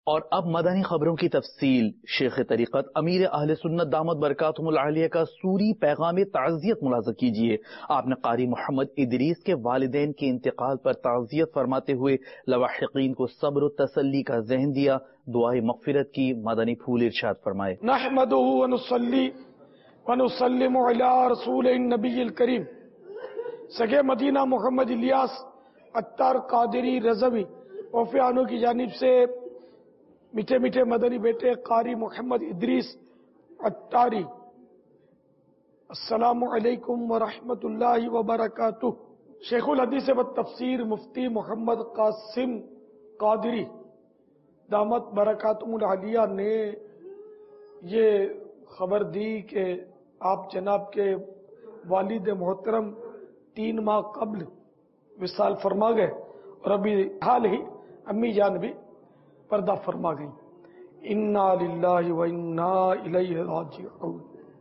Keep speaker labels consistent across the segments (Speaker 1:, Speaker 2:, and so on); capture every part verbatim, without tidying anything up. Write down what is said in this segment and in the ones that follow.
Speaker 1: اور اب مدنی خبروں کی تفصیل۔ شیخ طریقت امیر اہل سنت دامت برکاتہم العالیہ کا سوری پیغام تعزیت ملاحظہ کیجیے۔ آپ نے قاری محمد ادریس کے والدین کے انتقال پر تعزیت فرماتے ہوئے لواحقین کو صبر و تسلی کا ذہن دیا، دعائے مغفرت کی، مدنی پھول ارشاد فرمائے۔
Speaker 2: نحمدہ ونصلی ونسلم علی رسول النبی الکریم سگے مدینہ محمد الیاس عطار قادری رضوی وفیانوں کی جانب سے میٹھے میٹھے مدنی بیٹے قاری محمد ادریس عطاری، السلام علیکم ورحمۃ اللہ وبرکاتہ۔ شیخ الحدیث والتفسیر مفتی محمد قاسم قادری دامت برکاتہم العالیہ نے یہ خبر دی کہ آپ جناب کے والد محترم تین ماہ قبل وصال فرما گئے اور ابھی حال ہی امی جان بھی پردہ فرما گئی۔ انا للہ و انا الیہ راجعون۔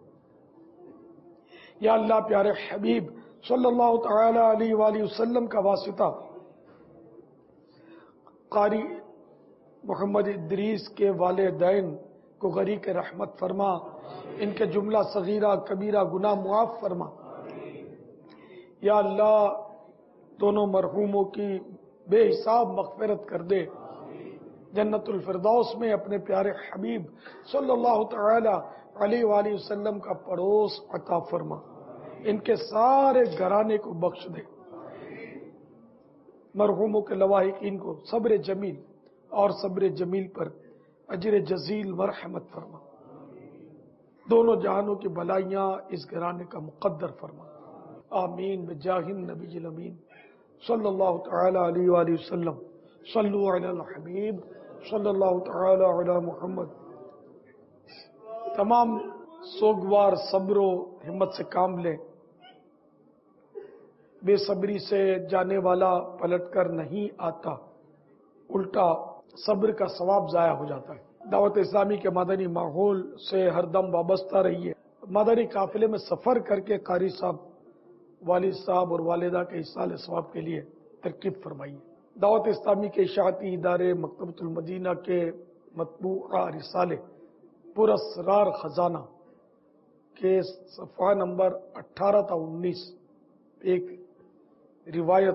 Speaker 2: یا اللہ پیارے حبیب صلی اللہ تعالی علیہ وآلہ وسلم کا واسطہ قاری محمد ادریس کے والدین کو غریق رحمت فرما، ان کے جملہ صغیرہ کبیرہ گناہ معاف فرما۔ یا اللہ دونوں مرحوموں کی بے حساب مغفرت کر دے، جنت الفردوس میں اپنے پیارے حبیب صلی اللہ تعالی علیہ وآلہ وسلم کا پڑوس عطا فرما، ان کے سارے گھرانے کو بخش دے، مرحوموں کے لواحقین کو صبر جمیل اور صبر جمیل پر اجر جزیل مرحمت فرما، دونوں جہانوں کی بلائیاں اس گھرانے کا مقدر فرما، آمین بجاہ النبی الامین صلی اللہ تعالی علیہ وآلہ وسلم۔ صلو علی الحبیب صلی اللہ تعالی علی محمد۔ تمام سوگوار صبر و ہمت سے کام لیں، بے صبری سے جانے والا پلٹ کر نہیں آتا، الٹا صبر کا ثواب ضائع ہو جاتا ہے۔ دعوت اسلامی کے مدنی ماحول سے ہر دم وابستہ رہیے، مدنی قافلے میں سفر کر کے قاری صاحب، والد صاحب اور والدہ کے اصال ثواب کے لیے ترکیب فرمائیے۔ دعوت اسلامی کے اشاعتی ادارے مکتبۃ المدینہ کے مطبوعہ رسالے پر اسرار خزانہ کے صفحہ نمبر اٹھارہ تا انیس ایک روایت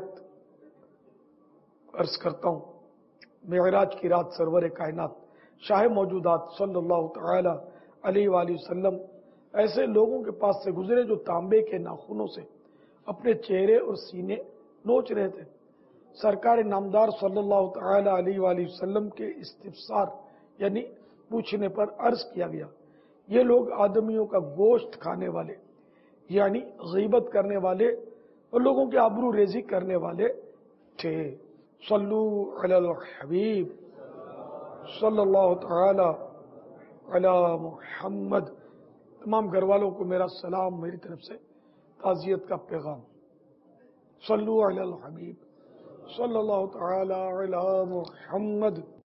Speaker 2: عرض کرتا ہوں۔ معراج کی رات سرور کائنات شاہ موجودات صلی اللہ تعالی علیہ وآلہ وسلم ایسے لوگوں کے پاس سے گزرے جو تانبے کے ناخنوں سے اپنے چہرے اور سینے نوچ رہے تھے۔ سرکار نامدار صلی اللہ تعالی علیہ وآلہ وسلم کے استفسار یعنی پوچھنے پر عرض کیا گیا، یہ لوگ آدمیوں کا گوشت کھانے والے یعنی غیبت کرنے والے اور لوگوں کے آبرو ریزی کرنے والے تھے۔ صلو علی الحبیب صلی اللہ تعالی علی محمد۔ تمام گھر والوں کو میرا سلام، میری طرف سے تعزیت کا پیغام۔ صلو علی الحبیب صلی اللہ تعالی علی محمد۔